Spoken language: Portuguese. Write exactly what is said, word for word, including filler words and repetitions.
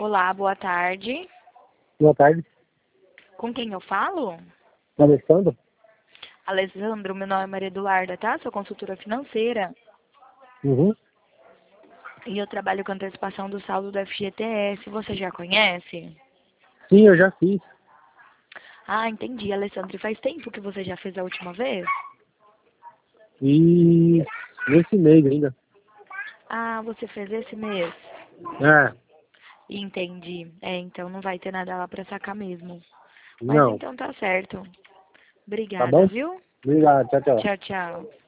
Olá, boa tarde. Boa tarde, Com quem eu falo? Alessandro. Alessandro, meu nome é Maria Eduarda, tá? Sou consultora financeira Uhum. e eu trabalho com antecipação do saldo do F G T S. Você já conhece? Sim, eu já fiz. Ah, entendi, Alessandro. E faz tempo que você já fez a última vez? E nesse mês ainda. Ah, você fez esse mês? É, Entendi. É, então não vai ter nada lá pra sacar mesmo. Mas não. então tá certo. Tá Obrigada, bom? viu? Obrigado, tchau, tchau. Tchau, tchau.